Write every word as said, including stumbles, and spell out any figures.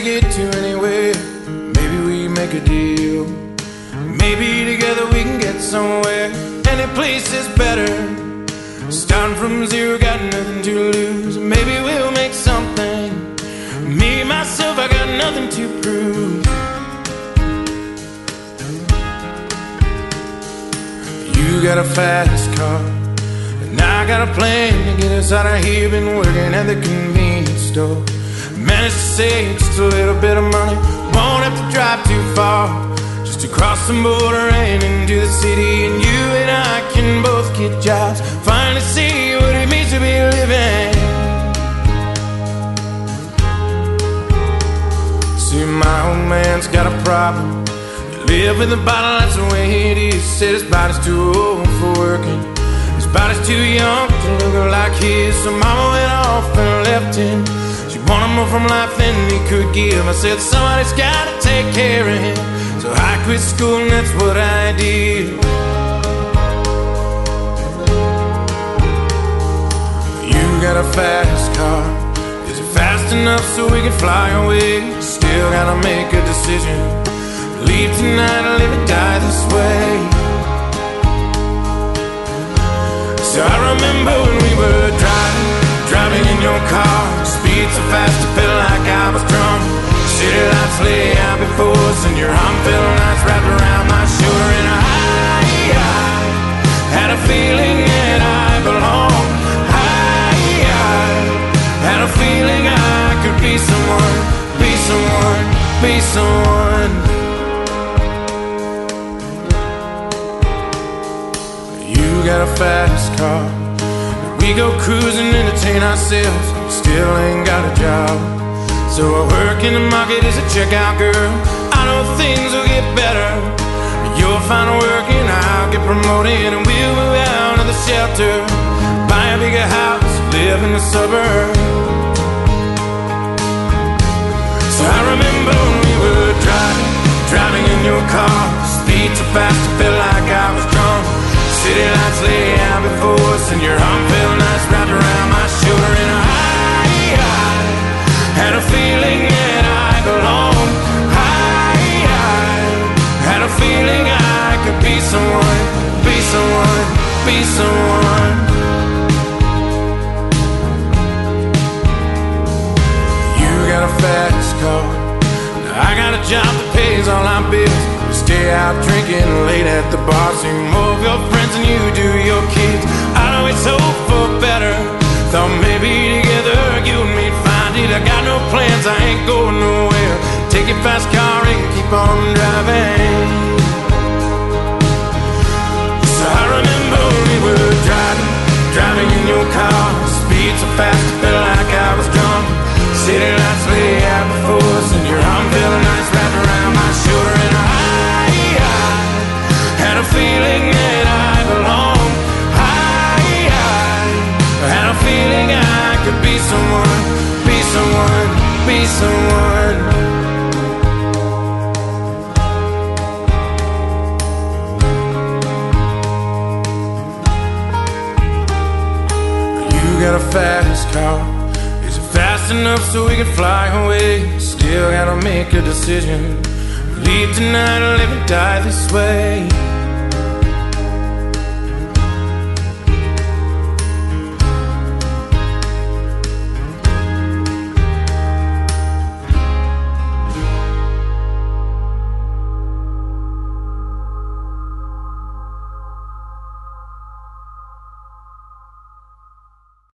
get to anywhere. Maybe we make a deal. Maybe together we can get somewhere. Any place is better. Starting from zero, got nothing to lose. Maybe we'll make something. Me, myself, I got nothing to prove. You got a fast car, and I got a plan to get us out of here. Been working at the convenience store. Managed to save just a little bit of money. Won't have to drive too far, just to cross the border and into the city. And you and I can both get jobs, finally see what it means to be living. See, my old man's got a problem. He live with the bottle, that's the way it is. Said his body's too old for working, his body's too young to look like his. So mama went off and left him. She wanted more from life than he could give. I said somebody's gotta take care of him. So I quit school and that's what I did. You got a fast car. Is it fast enough so we can fly away? Still gotta make a decision. Leave tonight or live or die this way. So I remember when we were driving, driving in your car. Speed so fast it felt like I was drunk. City lights lay out before us, and your arm felt nice wrapped around my shoulder. And I, I had a feeling that I belonged. I, I had a feeling I could be someone, be someone, be someone. You got a fast car. We go cruising, entertain ourselves. Still ain't got a job. So I work in the market as a checkout girl. I know things will get better. You'll find work and I'll get promoted, and we'll move out of the shelter, buy a bigger house, live in the suburbs. So I remember when we were driving, driving in your car. Speed so fast it felt like I was drunk. City lights lay out before us, and your arm felt nice wrapped around my shoulder. And I, I had a feeling that I belonged. I, I had a feeling I could be someone, be someone, be someone. You got a fast car. I got a job that pays all our bills. We stay out drinking late at the bar. See more of your friends than you do your kids. I know it's hope for better. Thought maybe together you and me'd find it. I got no plans, I ain't going nowhere. Take your fast car and keep on driving. So I remember we were driving, driving in your car. Speed so fast it felt like I was drunk. City lights lay out before us, and your arm felt nice wrapped around my shoulder. And I, I had a feeling that I belonged. I, I had a feeling I could be someone, be someone, be someone. You got a fast car. Is it fast enough so we can fly away? Still gotta make a decision. Leave tonight or live or die this way.